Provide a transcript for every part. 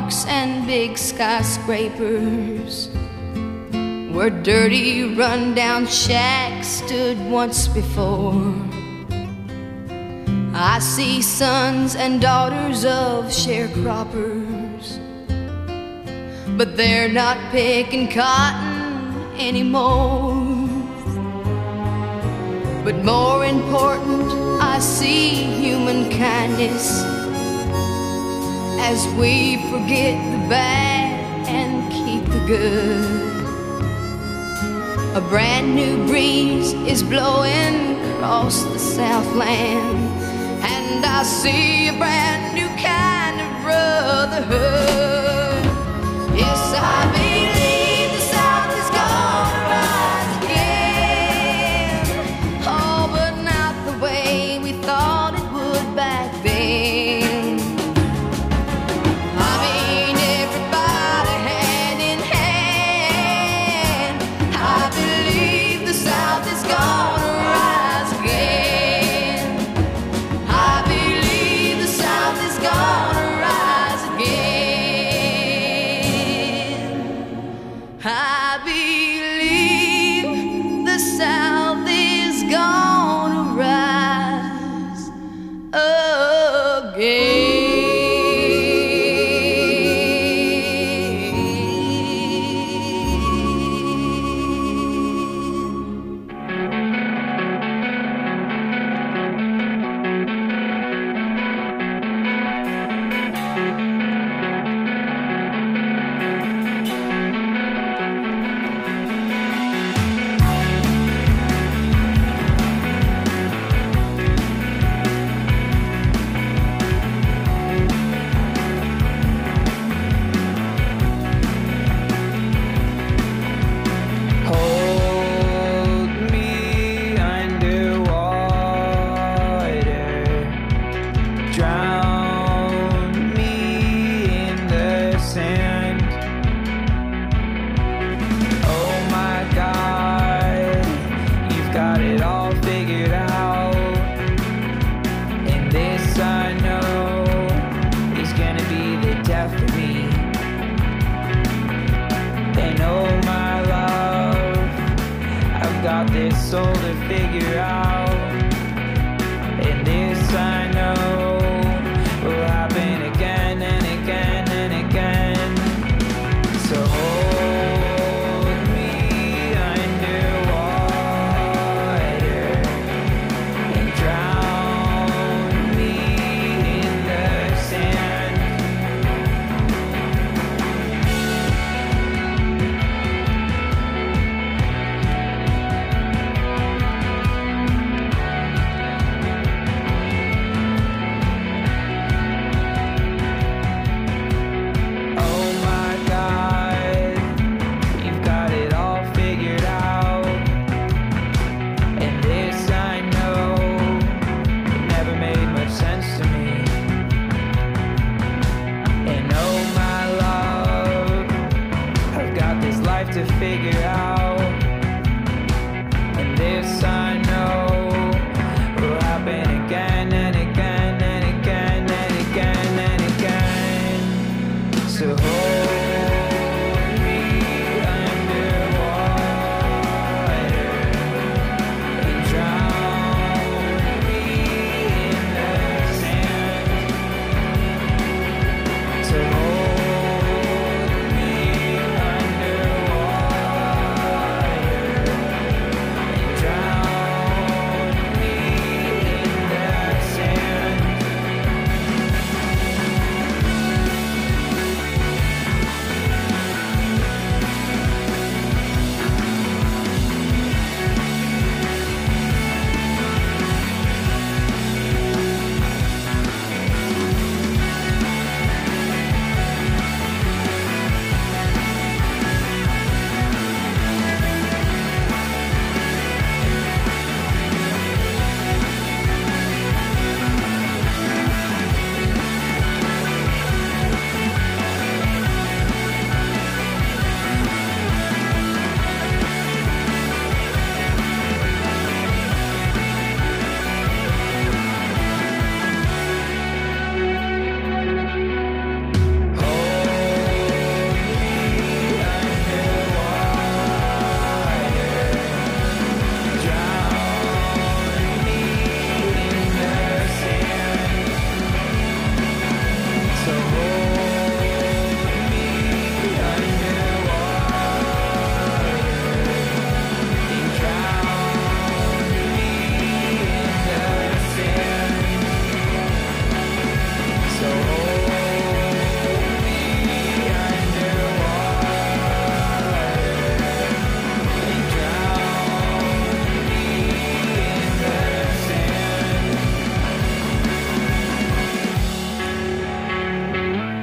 parks and big skyscrapers, where dirty run-down shacks stood once before. I see sons and daughters of sharecroppers, but they're not picking cotton anymore. But more important, I see human kindness as we forget the bad and keep the good. A brand new breeze is blowing across the Southland, and I see a brand new kind of brotherhood. Yes, I believe the South is gonna rise again. Oh, but not the way we thought it would back then. I mean, everybody hand in hand. I believe the South is gonna rise again. I believe the South is gonna rise again. I believe the South is gonna rise again. Hold me underwater, drown me in the sand. Oh my God, you've got it all figured out, and this I know is gonna be the death of me. And oh my love, I've got this soul to figure out, and this I know will happen again and again and again. So hold me underwater and drown me in the sand. Oh my God, you've got it all figured out, and this I know never made much sense to me. And oh my love, I've got this life to figure out, and this I know will happen again and again and again and again and again. So hold me underwater and drown me in the sand. So hold me underwater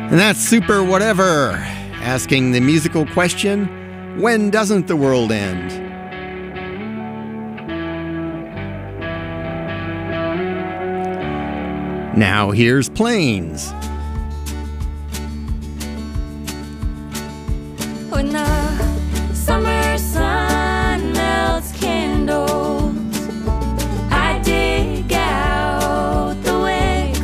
And that's Super Whatever, asking the musical question, when doesn't the world end? Now here's Plains. When the summer sun melts candles, I dig out the wick.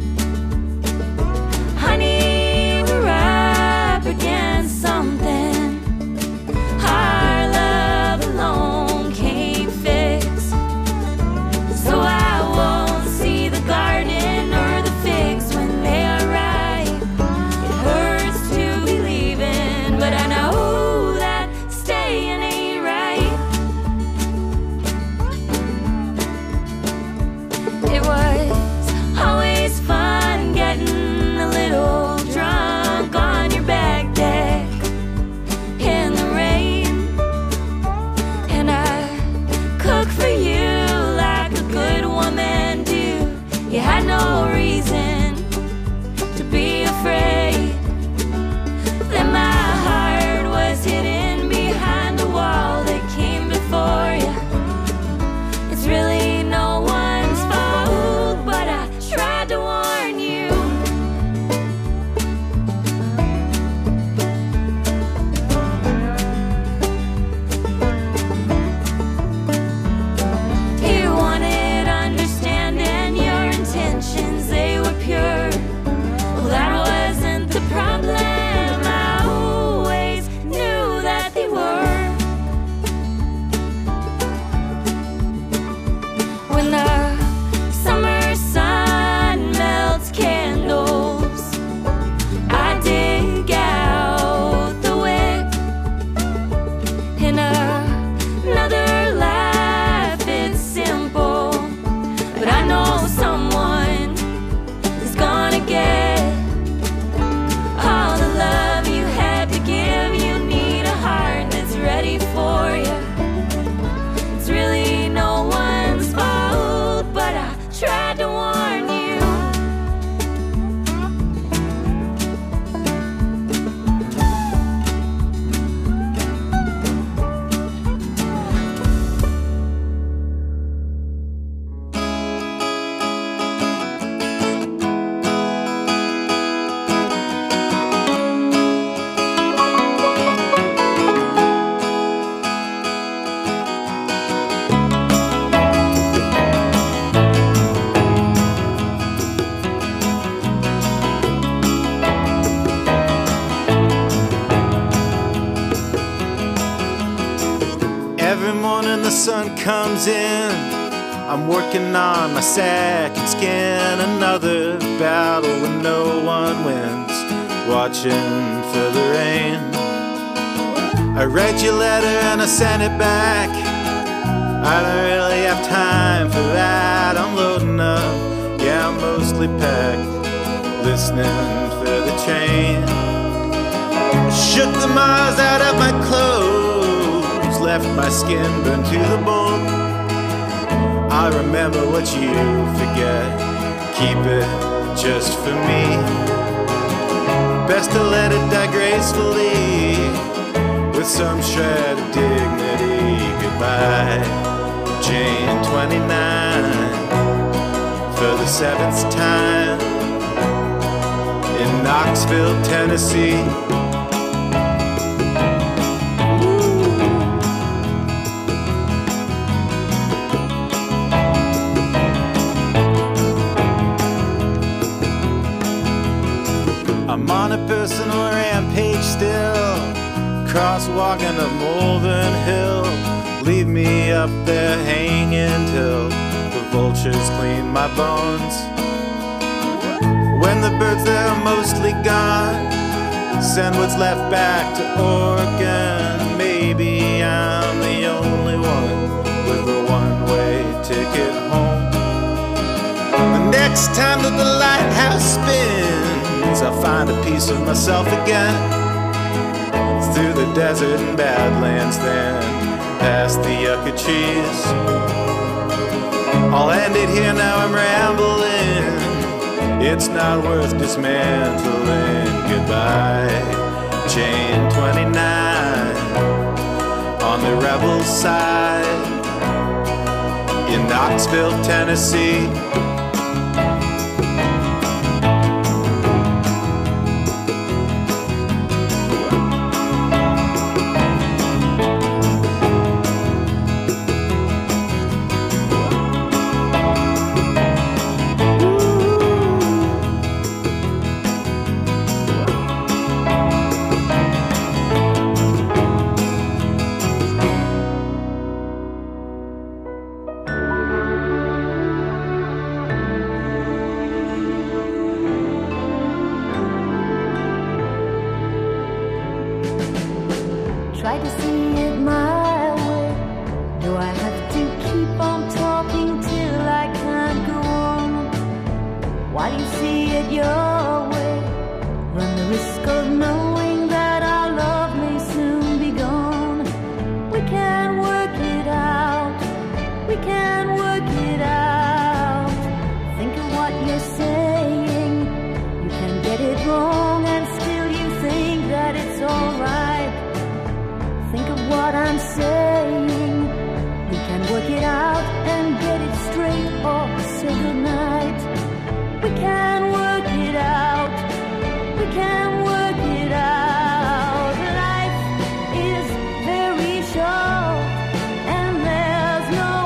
Honey, we're up against something our love alone can't fix. So I won't see the garden or the figs when they are ripe. It hurts to be leaving, but I know that staying ain't right. It was always fun getting a little drunk on your back deck in the rain, and I cook for you like a good woman do. You had no reason to be afraid that my heart was hidden behind a wall that came before you. It's really no one's fault, but I tried to warn you. You wanted understanding, your intentions, they were pure. Well, that wasn't the problem. I always knew that they were. When the summer sun melts candles, I dig out the wick. In another life it's simple, but I know someone is gonna get all the love you had to give. You need a heart that's ready for you. It's really no one's fault, but I tried to warn you. Every morning the sun comes in, I'm working on my second skin. Another battle when no one wins, watching for the rain. I read your letter and I sent it back. I don't really have time for that. I'm loading up, yeah, I'm mostly packed, listening for the train. Shook the miles out of my clothes, left my skin burned to the bone. I remember what you forget, keep it just for me. Best to let it die gracefully, with some shred of dignity. Goodbye, Jane 29, for the 7th time in Knoxville, Tennessee. I'm on a personal rampage still, crosswalking up Malvern Hill. Leave me up there hanging till the vultures clean my bones. When the birds are mostly gone, send what's left back to Oregon. Maybe I'm the only one with a one-way ticket home. The next time that the lighthouse spins, I'll find a piece of myself again. Through the desert and badlands, then past the yucca trees. I'll end it here now, I'm rambling. It's not worth dismantling. Goodbye, chain 29 on the rebel side in Knoxville, Tennessee. Try to see it my way. Do I have to keep on talking till I can't go on? While you see it your way, run the risk of knowing that our love may soon be gone. We can work it out. We can work it out. Think of what you're saying. You can get it wrong and still you think that it's alright. Think of what I'm saying. We can work it out and get it straight or say goodnight. We can work it out. We can work it out. Life is very short and there's no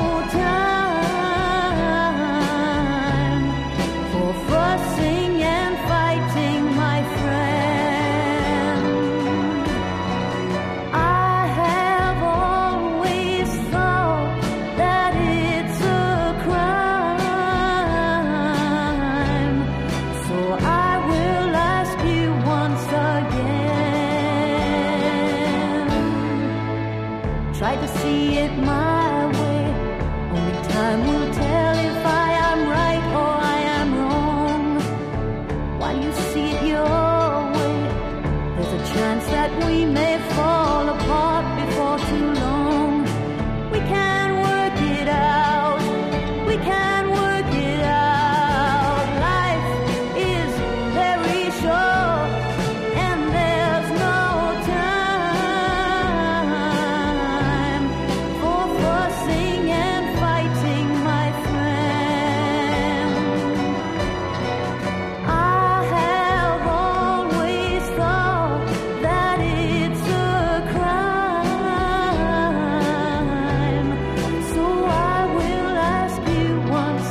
time for fussing and fighting, my friend. I have always thought that it's a crime, so I will ask you once again. Try to see it my way. Only time will tell if I am right or I am wrong. While you see it your way, there's a chance that we may fall apart before too long. We can work it out. We can work it out. Life is very short and there's no time for fussing and fighting, my friend. I have always thought that it's a crime, so I will ask you once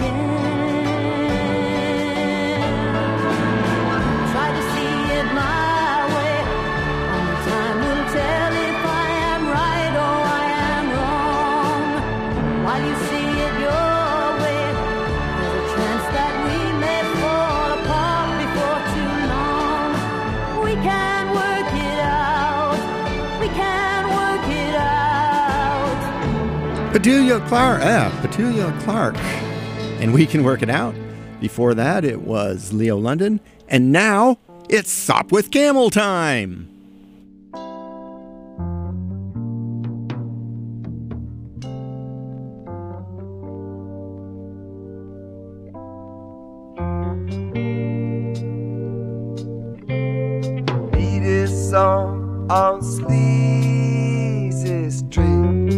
again. Try to see it my way. Only time will tell if I am right or I am wrong. While you see it your way, there's a chance that we may fall apart before too long. We can work it out. We can work it out. Petulia Clark. And We Can Work It Out. Before that, it was Leo London. And now, it's Sop with Camel time. Beat this song on Sleazy Street.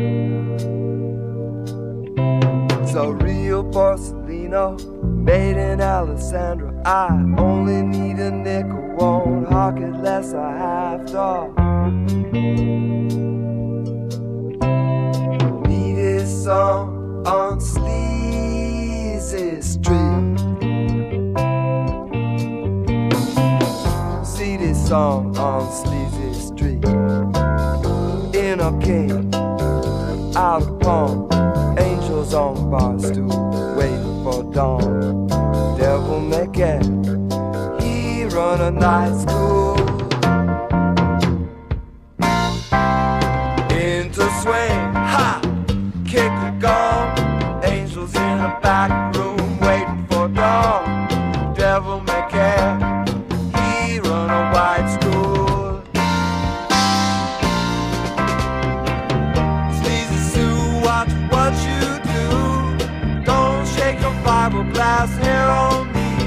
It's a real Porcelino made in Alessandra. I only need a nickel, won't hawk it less a half dog. Beat this song on Sleazy Street. See this song on Sleazy Street. In a king, out of palm, angels on the bar stool, waiting for dawn. Devil may care, he run a night school. Into swing, ha, kick the gong. Angels in a back room, waiting for dawn. Devil may care, he run a white school. Sleazy Sue, watch what you do. Don't shake your fiberglass hair on me.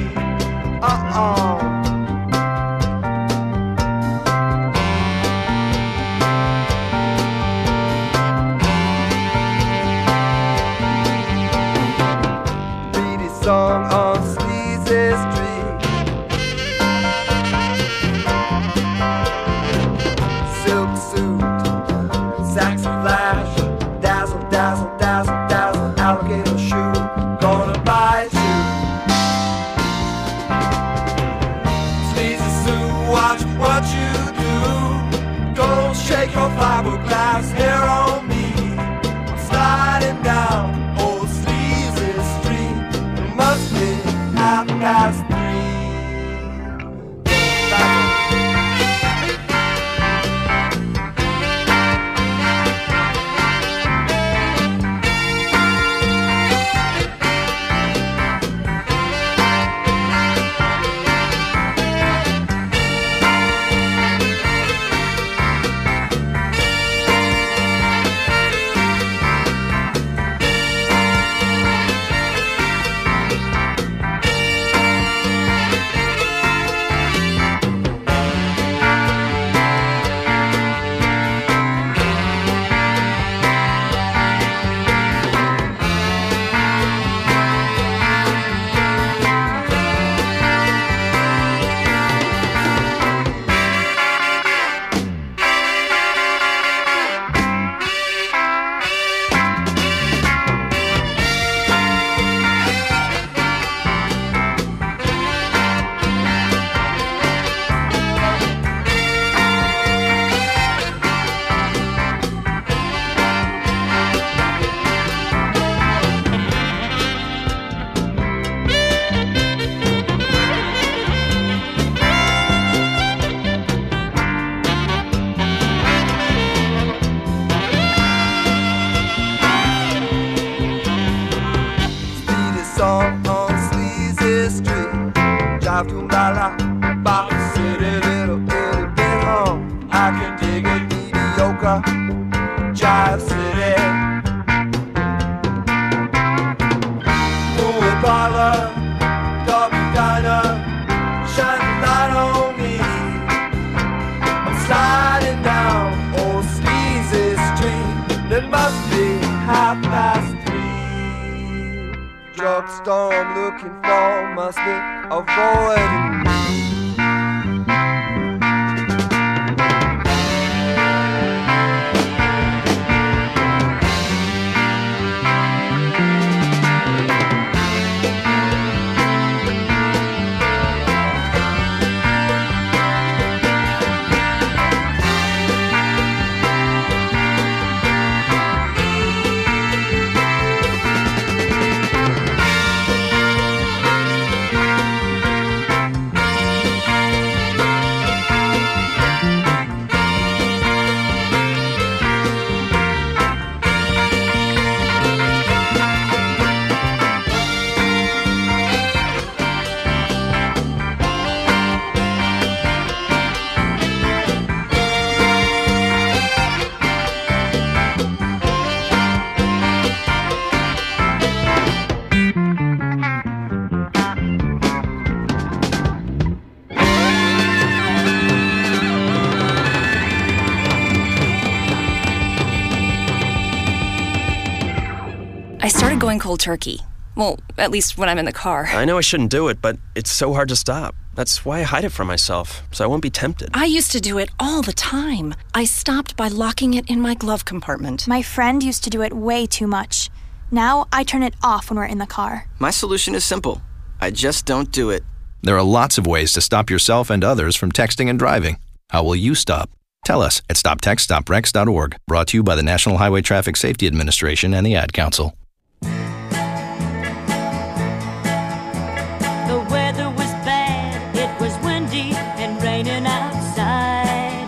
Guatemala, Box City, little itty bit home. I can dig it, mediocre, Jive City. Movie parlor, Derby diner, shine a light on me. I'm sliding down old Sleazy Street. It must be 3:30. Drugstore I'm looking for must be avoiding me. I started going cold turkey. Well, at least when I'm in the car. I know I shouldn't do it, but it's so hard to stop. That's why I hide it from myself, so I won't be tempted. I used to do it all the time. I stopped by locking it in my glove compartment. My friend used to do it way too much. Now I turn it off when we're in the car. My solution is simple. I just don't do it. There are lots of ways to stop yourself and others from texting and driving. How will you stop? Tell us at stoptextstoprex.org. Brought to you by the National Highway Traffic Safety Administration and the Ad Council. The weather was bad, it was windy and raining outside.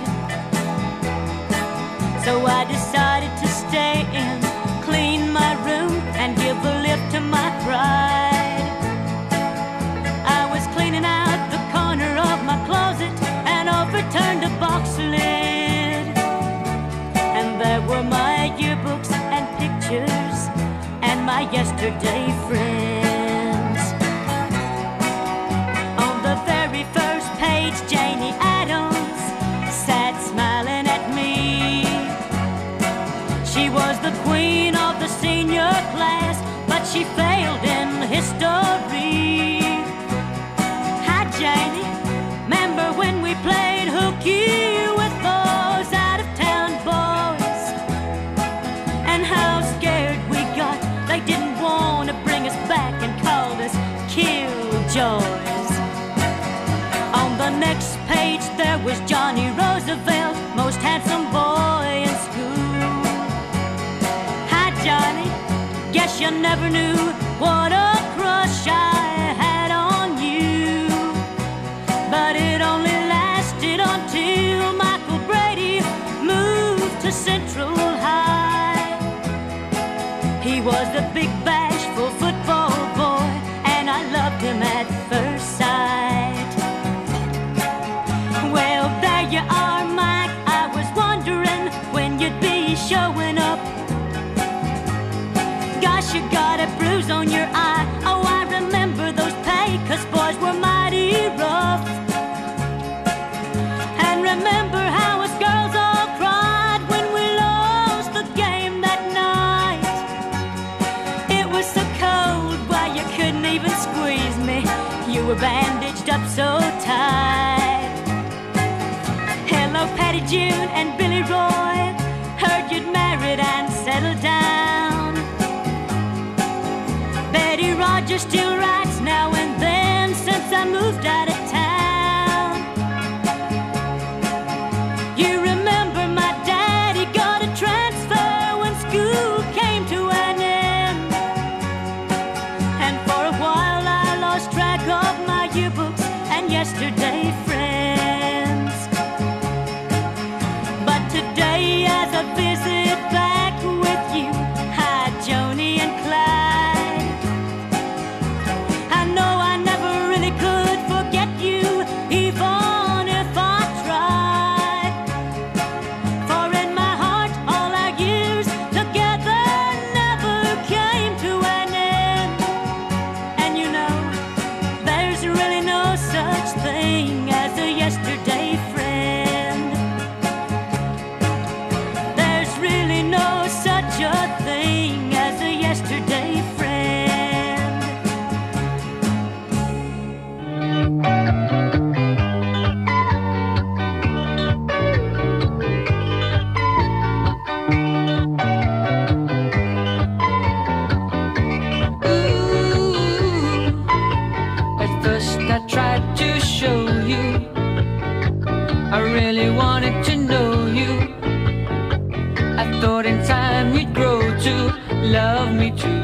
So I decided to stay in, clean my room and give a lift to my pride. I was cleaning out the corner of my closet and overturned a box lid. And there were my yearbooks and pictures and my yesterday friends. On the very first page, Janie Addams sat smiling at me. She was the queen of the senior class, but she failed in history. Hi, Janie, remember when we played hooky with those out-of-town boys? And how scared we got, they didn't want to bring us back and called us killjoys. On the next page there was Johnny Roosevelt, most handsome boy in school. Hi, Johnny, guess you never knew what a crush I had on you. But it only lasted until Michael Brady moved to Central High. He was a big bashful football boy, and I loved him at first sight. Well, there you are, Mike, I was wondering when you'd be showing up. Gosh, you got a bruise on your eye. Oh, I remember those Pecos boys were mighty rough. And remember how us girls all cried when we lost the game that night. It was so cold, why you couldn't even squeeze me. You were bandaged up so tight. Hello, Patty June and Billy Roy, heard you'd married and settled down. Betty Rogers still writes now and then since I moved out of town. You remember my daddy got a transfer when school came to an end. And for a while I lost track of my yearbooks and yesterday friends. But today wanted to know you. I thought in time you'd grow to love me too.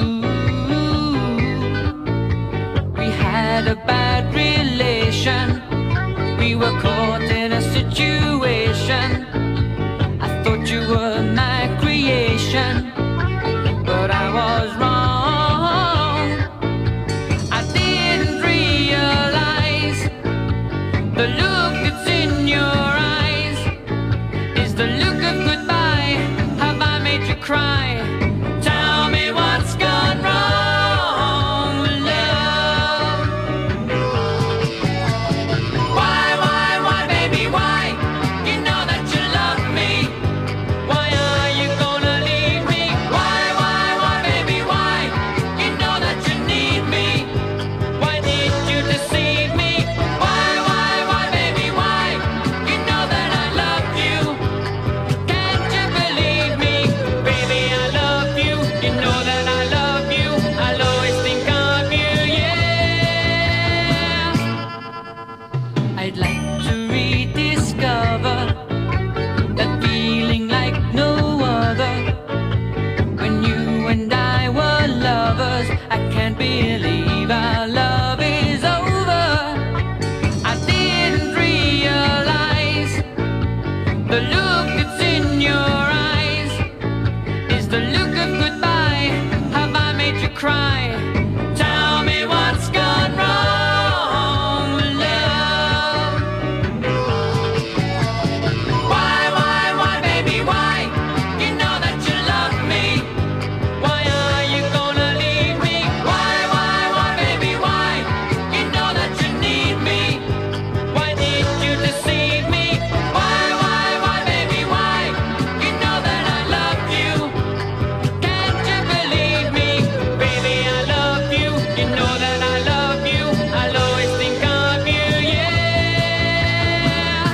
We had a bad relation. We were caught in a situation. I thought you were my creation, but I was wrong. I didn't realize the look that's in your eyes is the look of goodbye. Have I made you cry? Tell me what's gone wrong, love. Why, baby, why? You know that you love me. Why are you gonna leave me? Why, baby, why? You know that you need me. Why did you deceive me? Why, baby, why? You know that I love you. Can't you believe me? Baby, I love you. You know that I love you. I'll always think of you, yeah. I'd like to rediscover that feeling like no other. When you and I were lovers, I can't believe our love is over. I didn't realize the look that's in your eyes is the look of goodbye. Have I made you cry? Tell me what's gone wrong, love. Why, baby, why? You know that you love me. Why are you gonna leave me? Why, baby, why? You know that you need me. Why did you deceive me? Why, baby, why? You know that I love you. Can't you believe me? Baby, I love you. You know that I love you. I'll always think of you, yeah.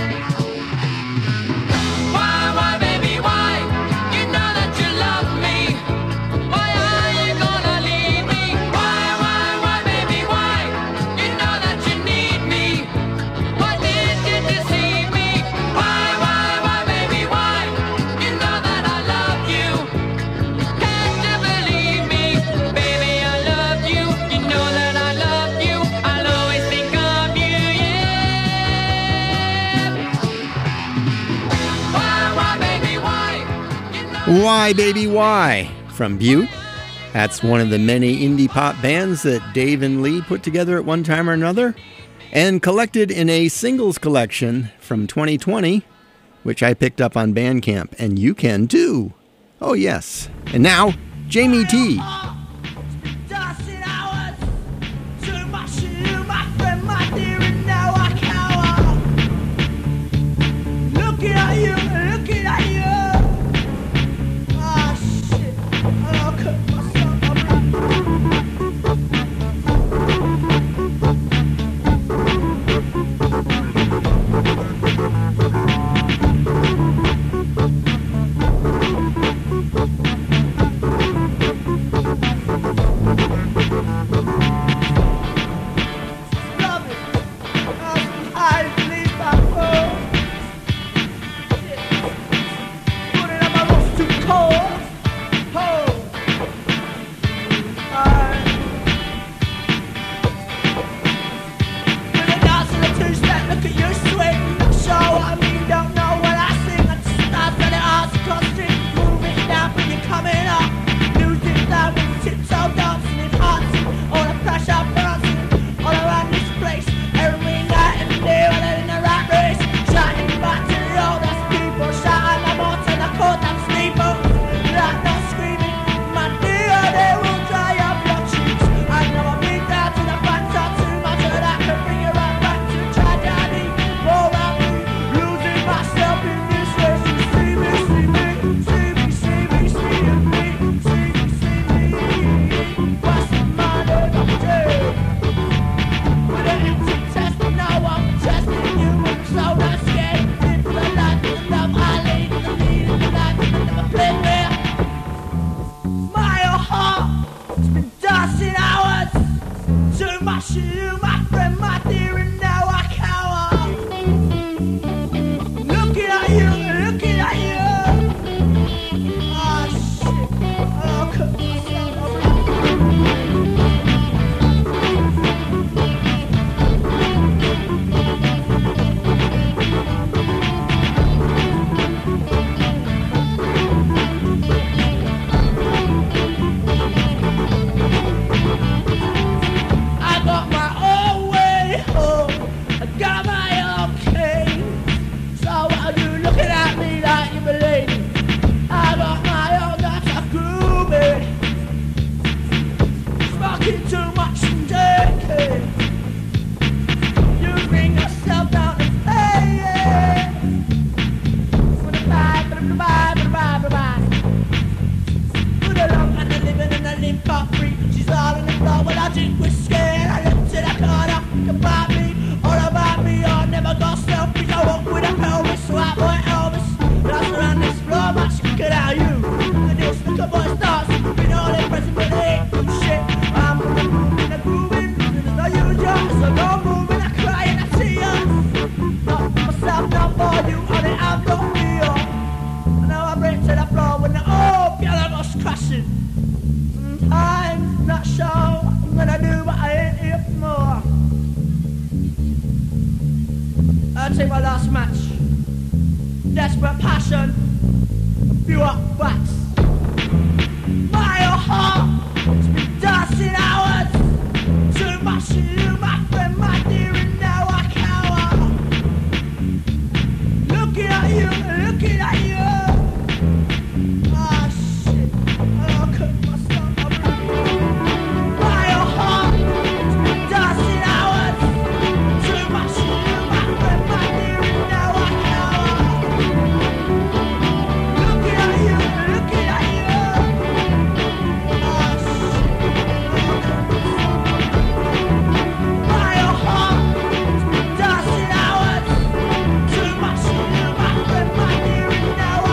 Why, baby, why? You know that you love me. Why are you gonna leave me? Why, baby, why? You know that you need me. Why did you deceive me? Why, baby, why? You know that I love you. Can't you believe me? Baby, I love you. You know that I love you. I'll always think of you, yeah. Why, baby, why? Why, Baby, Why? From Butte. That's one of the many indie pop bands that Dave and Lee put together at one time or another and collected in a singles collection from 2020, which I picked up on Bandcamp, and you can too. Oh, yes. And now, Jamie T. Looking at you, looking at you. Ah, shit. I'll cut myself up. you, looking at you. Ah, shit. I'll cut myself up. I got my own way home. I got my own key. So why are you looking at me like you believe? I got my own that's a groovy. Smoking too much and drinking. You bring yourself down to play. Bye, bye, bye, bye, bye, bye. Put along and the living and the limp got free. She's all in the floor when I drink whiskey. I look to the corner, about me, all about me. I never got selfish. I walk with a pelvis, so I boy Elvis. That's around this floor, much quicker than you. The new slicker boy starts, you know they pressing for the hate. Shit, I'm moving and grooving. There's no usual, so no moving. I cry and I tears. Not for myself, not for you. On it, I've got feel. And now I break to the floor when the old piano goes crashing. I'm not sure I'm gonna do, but I ain't here for more. I'll take my last match. Desperate passion, few up bats. My heart, it's been dancing hours. Too much of you, my friend, my dear, and now I cower. Looking at you, looking at you. Ah, shit, I'll cut myself up. My heart, it's been dancing hours. Too much of you, my friend, my dear, and now I cower. Looking at you, looking at you. Ah, shit, I'll cut myself up. My heart, it's been dancing hours. Too much of you, my friend, my dear, and now I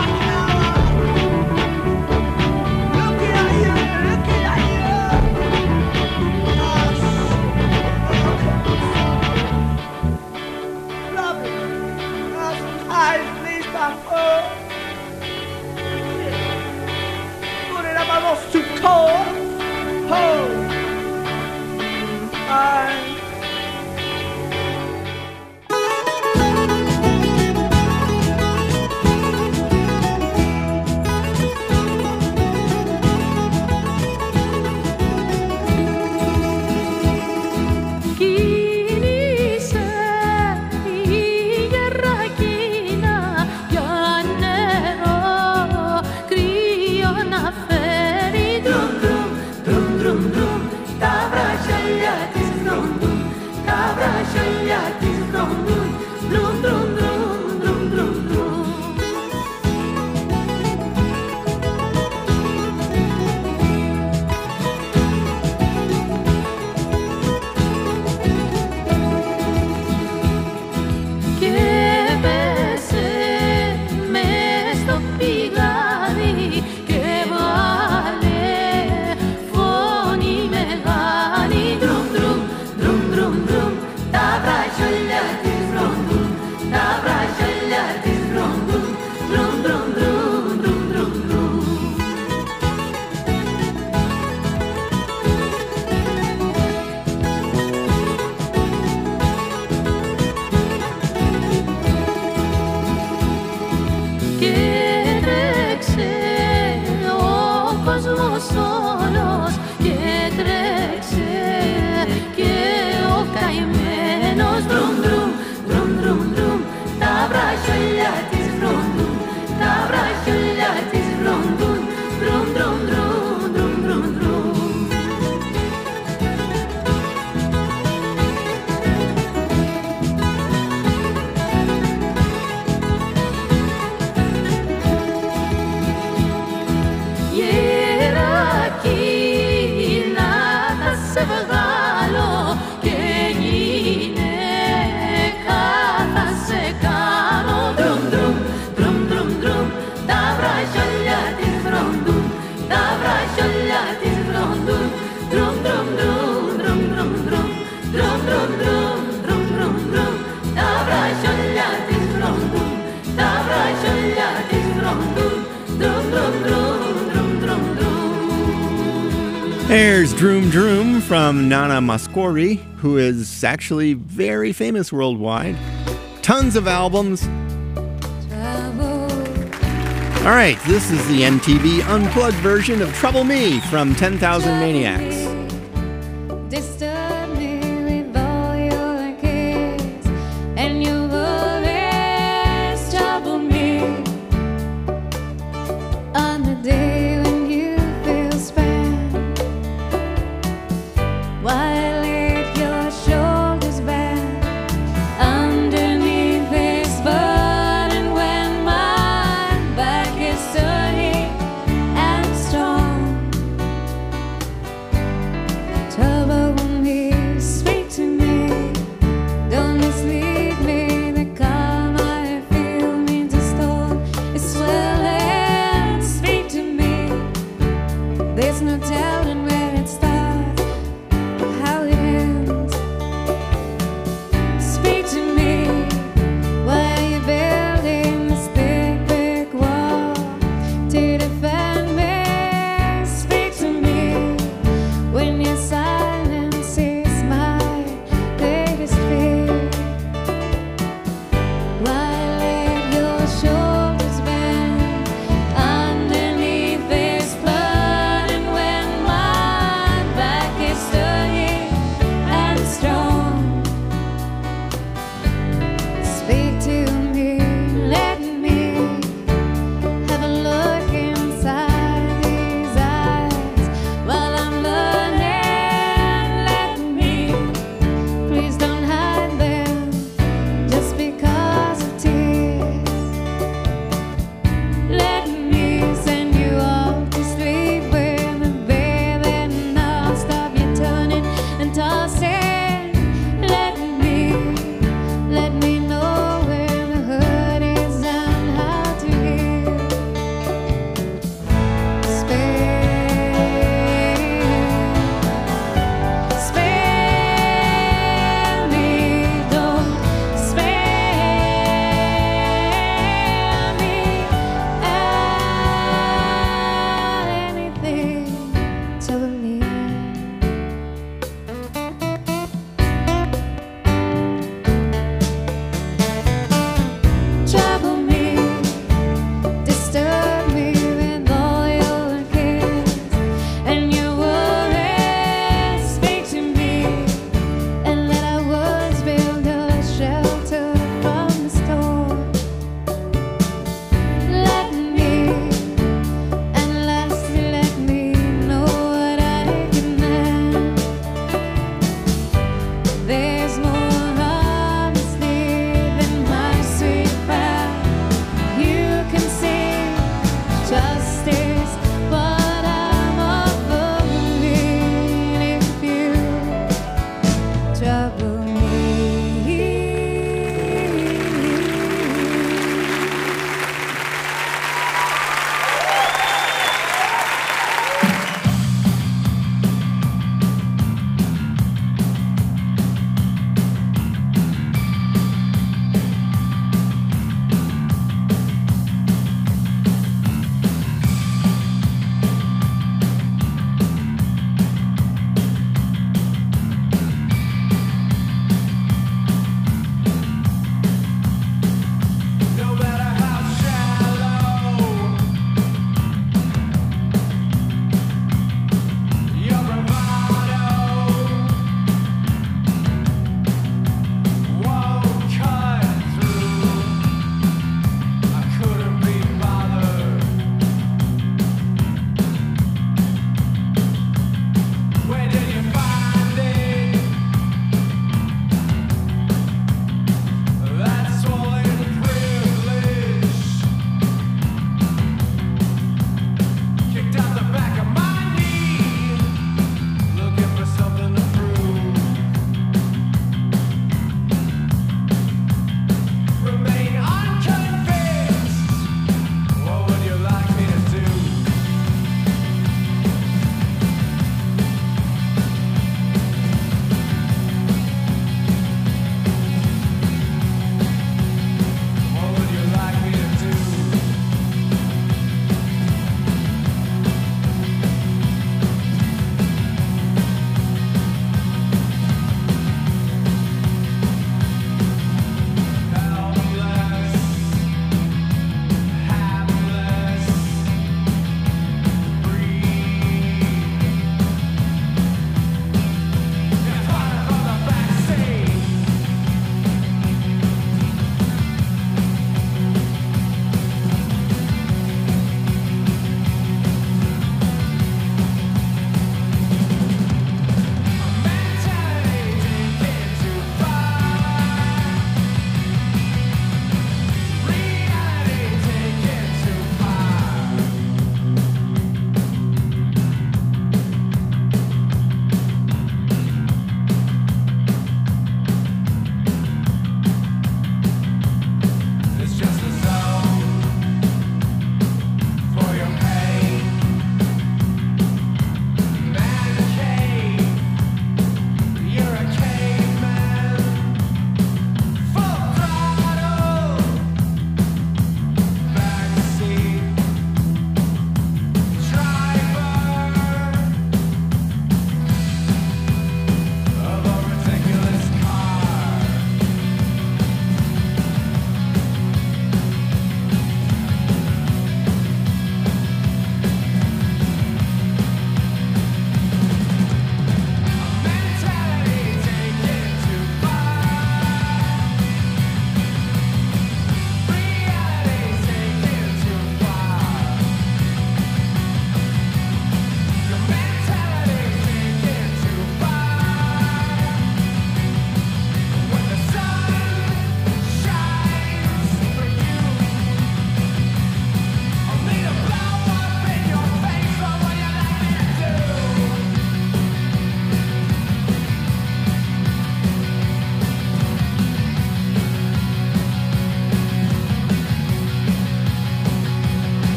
There's Droom Droom from Nana Mouskouri, who is actually very famous worldwide. Tons of albums. All right, this is the MTV Unplugged version of Trouble Me from 10,000 Maniacs. Disturb me with all your kiss, and you always trouble me on the day when you feel spent. While if your shoulders bend underneath this burden, when my back is sturdy and strong.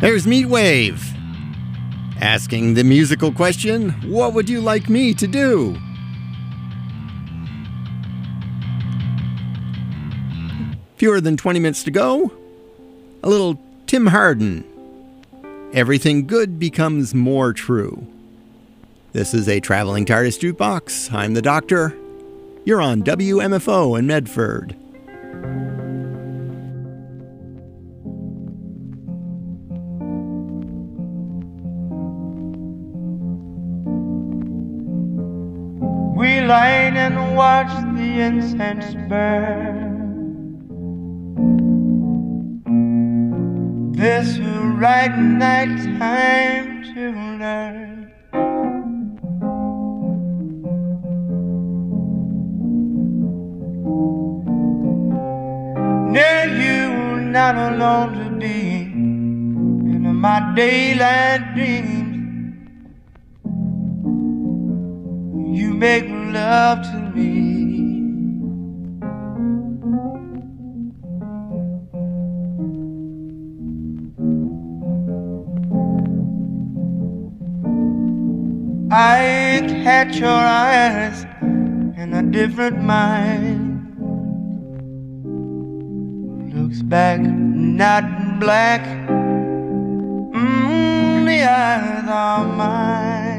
There's Meatwave asking the musical question, what would you like me to do? Fewer than 20 minutes to go. A little Tim Hardin. Everything good becomes more true. This is a Traveling TARDIS Jukebox. I'm the Doctor. You're on WMFO in Medford. We light and watch the incense burn. This right night time to learn. Near you, not alone to be in my daylight dreams. You make love to me. I catch your eyes in a different mind. Looks back, not black. The eyes are mine.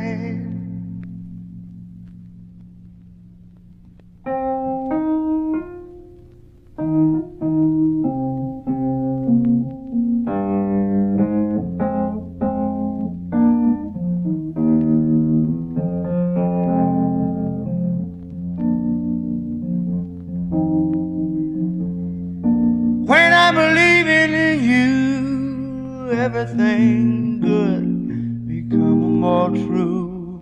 When I'm believing in you, everything good become more true.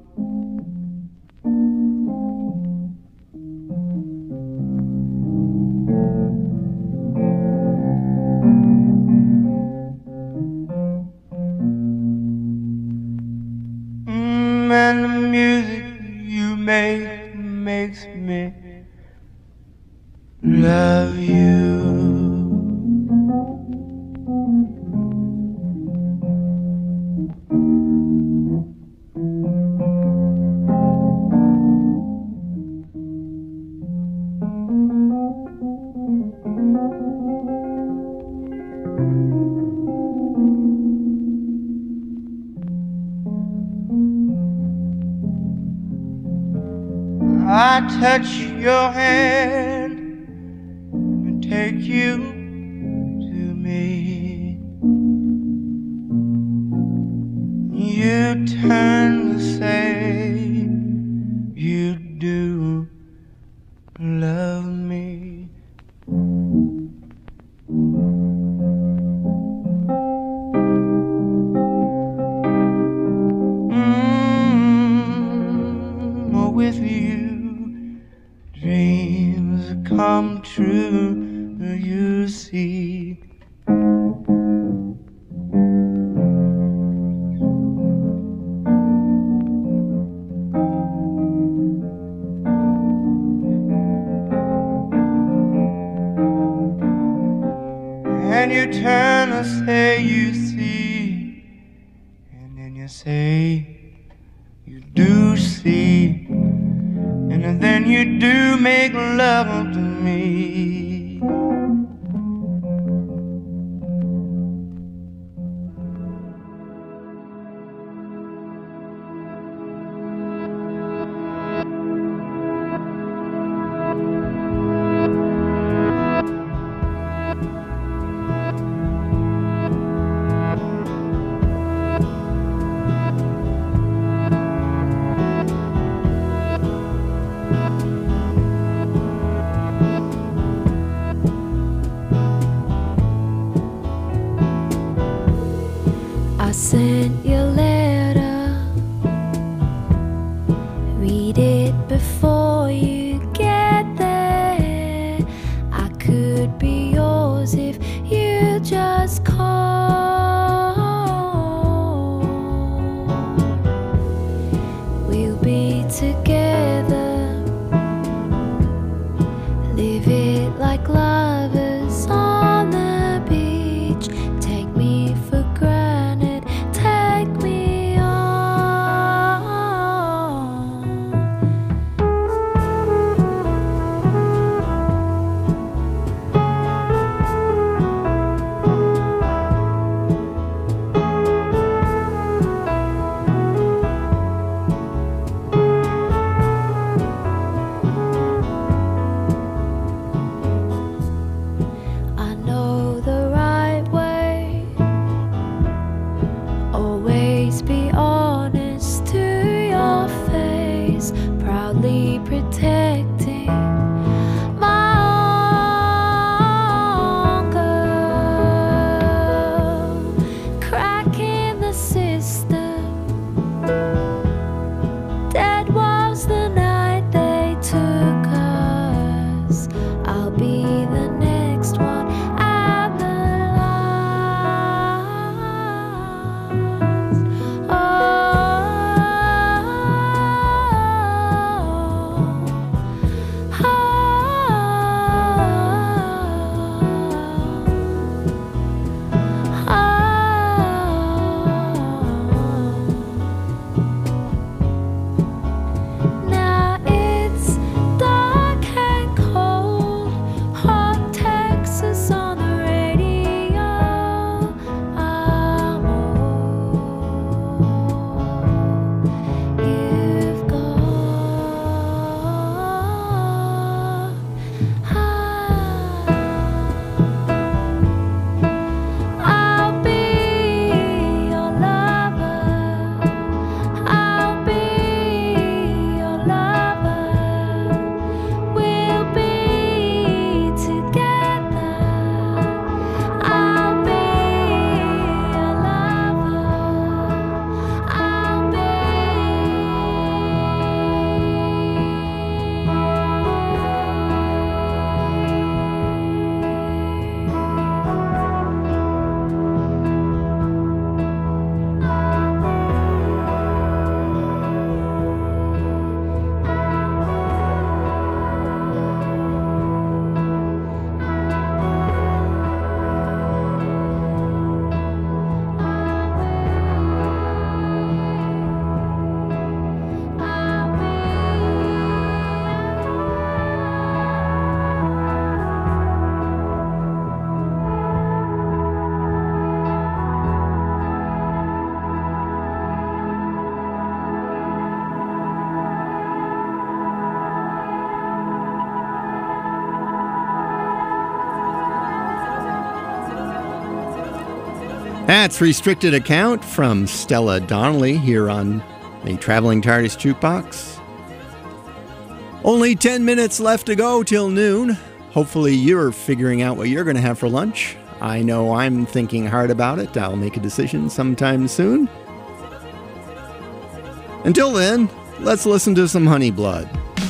And the music you make makes me love you. I touch your hand and take you to me. You turn to say you do love me. With you, dreams come true, you see. And you turn and say you see, and then you say you do see. And then you do make love to me. Sent your letter, read it before you get there. I could be yours if you just call. We'll be together, live it like lovers on the beach. Take me for granted. That's Restricted Account from Stella Donnelly here on the Traveling TARDIS Jukebox. Only 10 minutes left to go till noon. Hopefully you're figuring out what you're going to have for lunch. I know I'm thinking hard about it. I'll make a decision sometime soon. Until then, let's listen to some Honey Blood.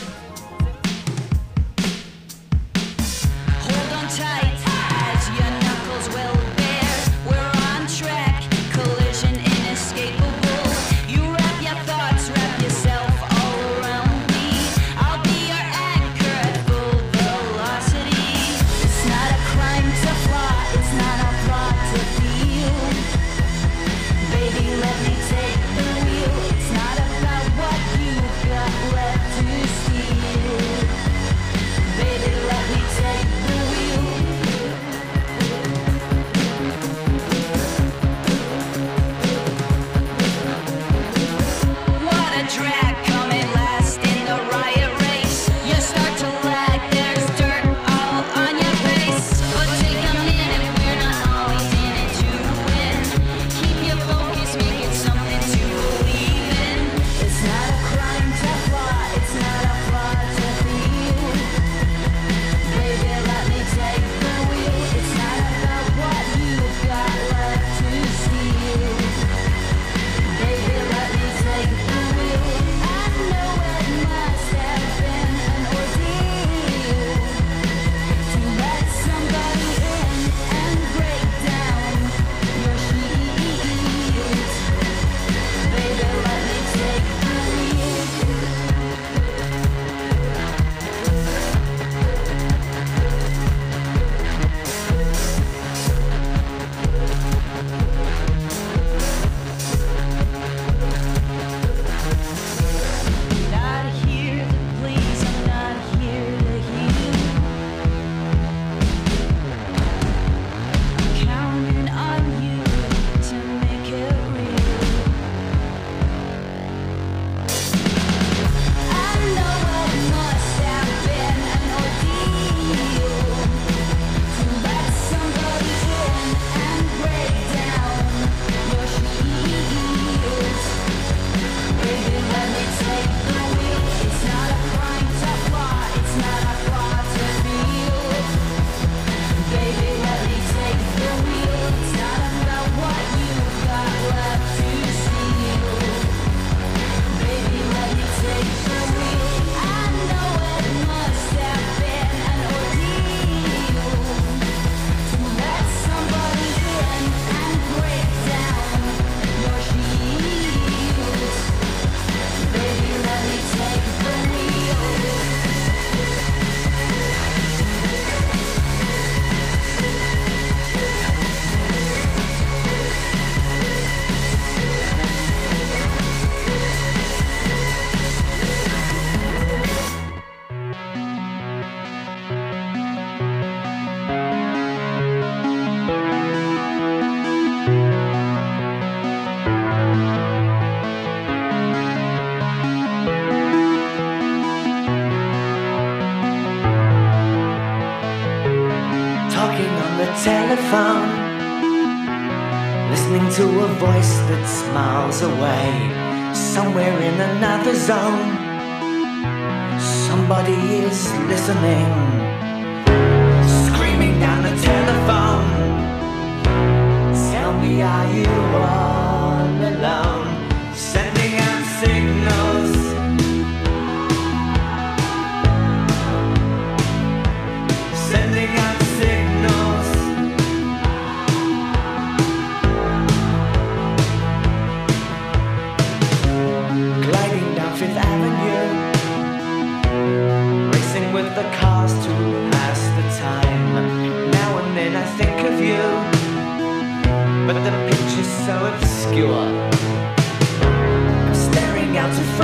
telephone, listening to a voice that's miles away, somewhere in another zone. Somebody is listening, screaming down the telephone. Tell me, are you all alone? Sending out signals, sending out signals. Gliding down Fifth Avenue, racing with the cars to pass the time. Now and then I think of you, but the picture's so obscure. I'm staring out to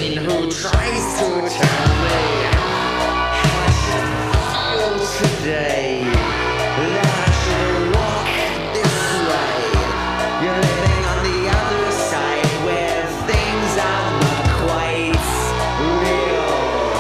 person who tries to tell me how I should feel today. That I should walk this way. You're living on the other side where things are not quite real.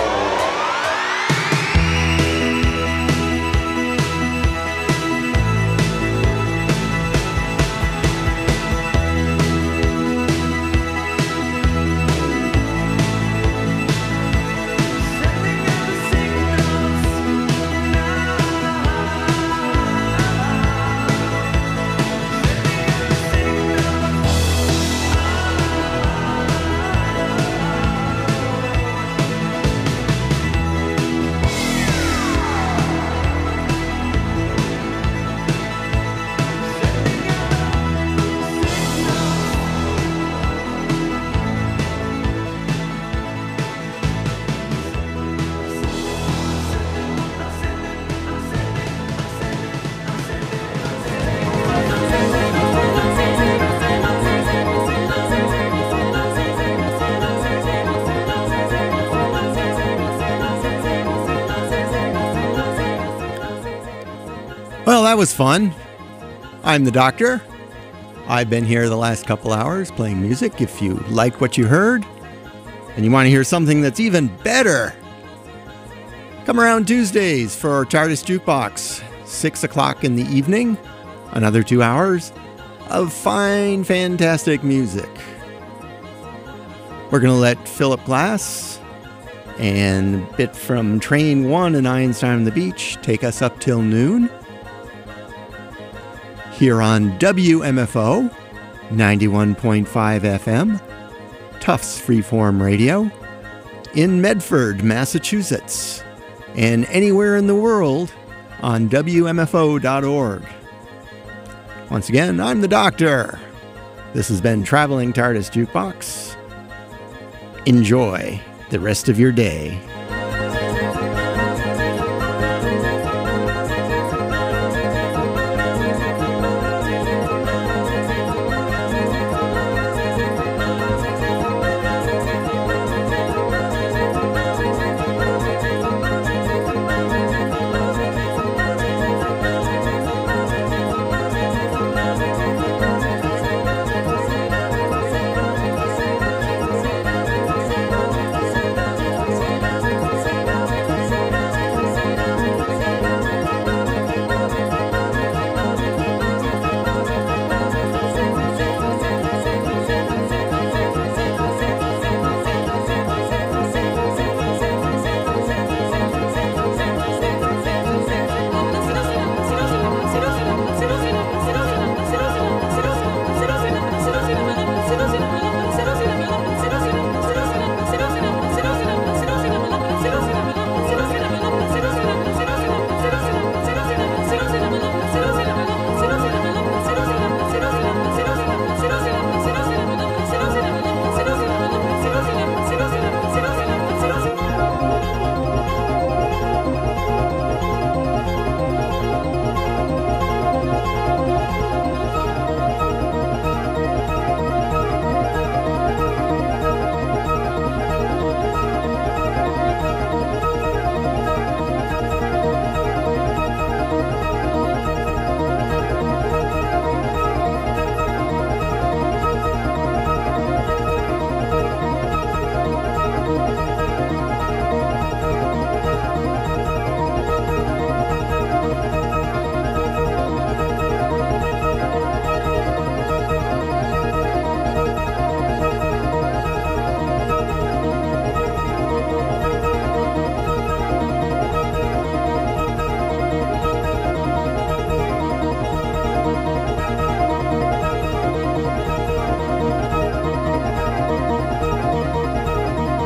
Well, that was fun. I'm the Doctor. I've been here the last couple hours playing music. If you like what you heard and you want to hear something that's even better, come around Tuesdays for TARDIS Jukebox, 6 o'clock in the evening. Another 2 hours of fine, fantastic music. We're going to let Philip Glass and a bit from Train 1 and Einstein on the Beach take us up till noon. Here on WMFO 91.5 FM, Tufts Freeform Radio, in Medford, Massachusetts, and anywhere in the world on WMFO.org. Once again, I'm the Doctor. This has been Traveling TARDIS Jukebox. Enjoy the rest of your day.